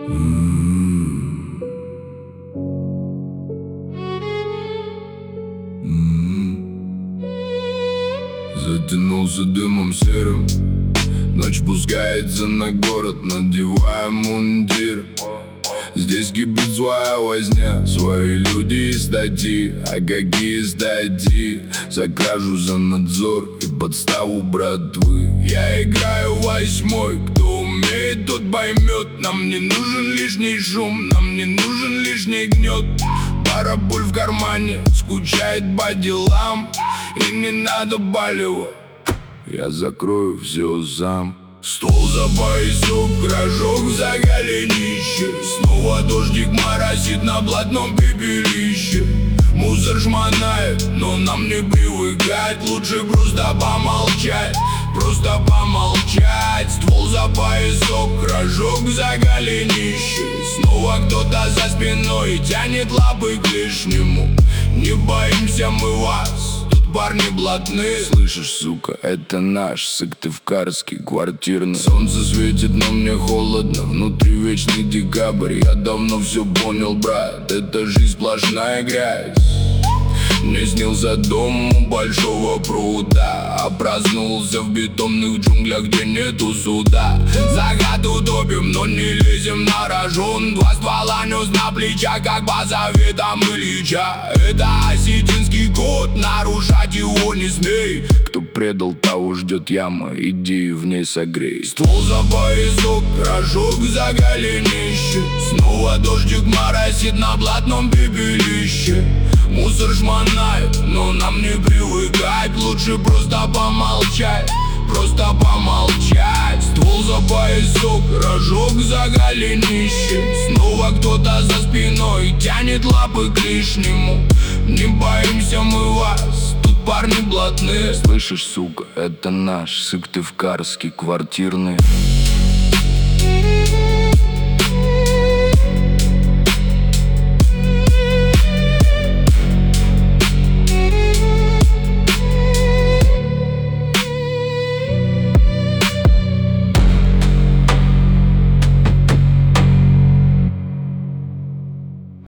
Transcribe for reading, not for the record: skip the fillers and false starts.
Затянулся дымом серым, ночь пускается на город, надевая мундир. Здесь кипит злая возня, свои люди и статьи. А какие статьи? За кражу, за надзор и подставу братвы. Я играю восьмой, кто умеет, тот поймет. Нам не нужен лишний шум, нам не нужен лишний гнет. Пара пуль в кармане, скучает по делам. И не надо болевать, я закрою все сам. Стол за поясок, рожок за голенище. Снова дождик моросит на блатном пепелище. Мусор шмонает, но нам не привыкать. Лучше просто помолчать, просто помолчать. Ствол за поясок, рожок за голенище. Снова кто-то за спиной тянет лапы к лишнему. Не боимся мы вас, парни блатные. Слышишь, сука, это наш сыктывкарский квартирный. Солнце светит, но мне холодно, внутри вечный декабрь. Я давно все понял, брат, это жизнь сплошная грязь. Мне снился дом у большого пруда, а проснулся в бетонных джунглях, где нету суда. Загаду топим, но не лезем на рожон. Два ствола нес на плечах, как по заветам Ильича. Это осетинский код, нарушать его не смей. Кто предал, того ждет яма, иди в ней согрей. Ствол за поясок, рожок за голенище. Снова дождик моросит на блатном пепелище. Мусор шмонает, но нам не привыкать. Лучше просто помолчать, просто помолчать. Ствол за поясок, рожок за голенище. Снова кто-то за спиной тянет лапы к лишнему. Не боимся мы вас, тут парни блатные. Слышишь, сука, это наш сыктывкарский квартирный.